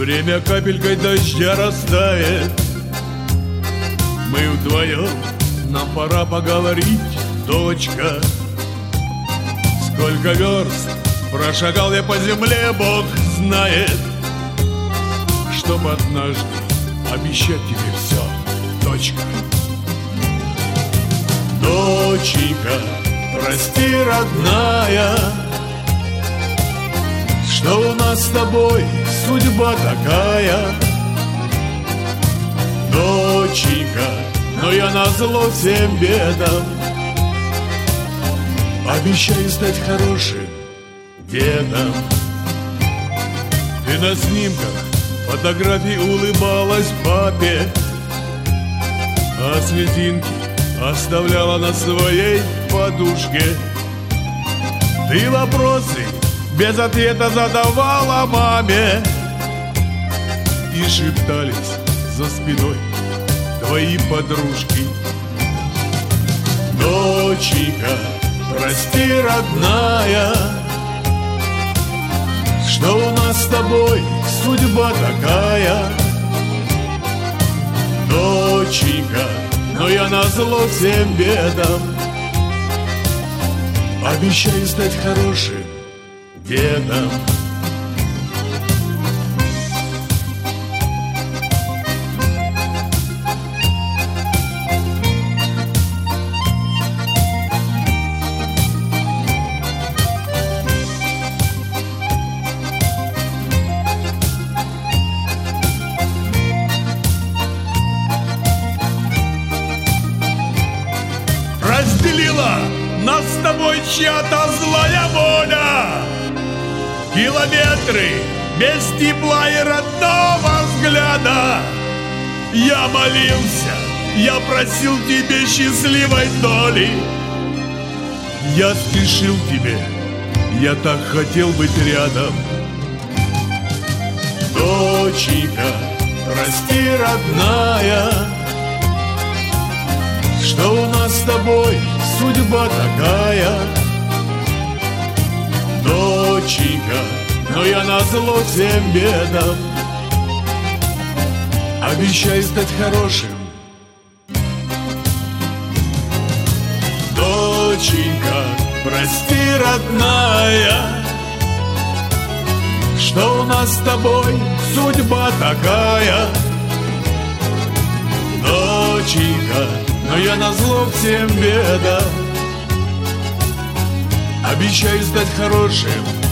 Время капелькой дождя растает. Мы вдвоем, нам пора поговорить, дочка. Сколько верст прошагал я по земле, Бог знает, чтоб однажды обещать тебе все, дочка. Доченька, прости, родная, что у нас с тобой судьба такая. Доченька, но я назло всем бедам обещаю стать хорошим дедом. Ты на снимках фотографий улыбалась папе, а слезинки оставляла на своей подушке. Ты вопросы без ответа задавала маме, и шептались за спиной твои подружки. Доченька, прости, родная, что у нас с тобой судьба такая. Доченька, но я назло всем бедам обещаю стать хорошим дедом. Разделила нас с тобой чья-то злая воля, километры без тепла и родного взгляда. Я молился, я просил тебе счастливой доли, я спешил к тебе, я так хотел быть рядом. Доченька, прости, родная, что у нас с тобой судьба такая. Доченька, но я назло всем бедам обещаю стать хорошим. Доченька, прости, родная, что у нас с тобой судьба такая. Доченька, но я назло всем бедам обещаю стать хорошим